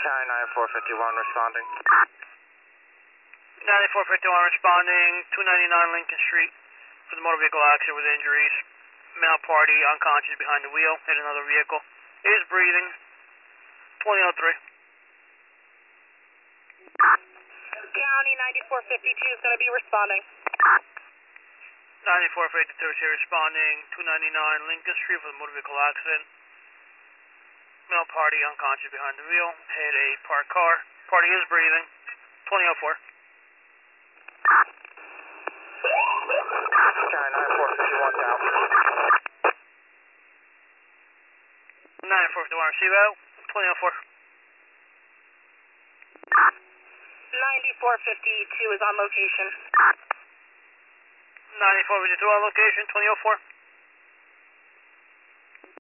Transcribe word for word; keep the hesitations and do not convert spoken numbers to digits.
Tower ninety-four fifty-one responding. ninety-four fifty-one responding, two ninety-nine Lincoln Street for the motor vehicle accident with injuries. Male party unconscious behind the wheel, hit another vehicle. Is breathing. twenty oh three. County ninety-four fifty-two is going to be responding. ninety-four fifty-two is here responding, two ninety-nine Lincoln Street for the motor vehicle accident. Male party unconscious behind the wheel, hit a parked car. Party is breathing. twenty oh four. Tower ninety-four fifty-one down. ninety-four fifty-one receive out, twenty oh four. ninety-four fifty-two is on location. ninety-four fifty-two on location, twenty oh four.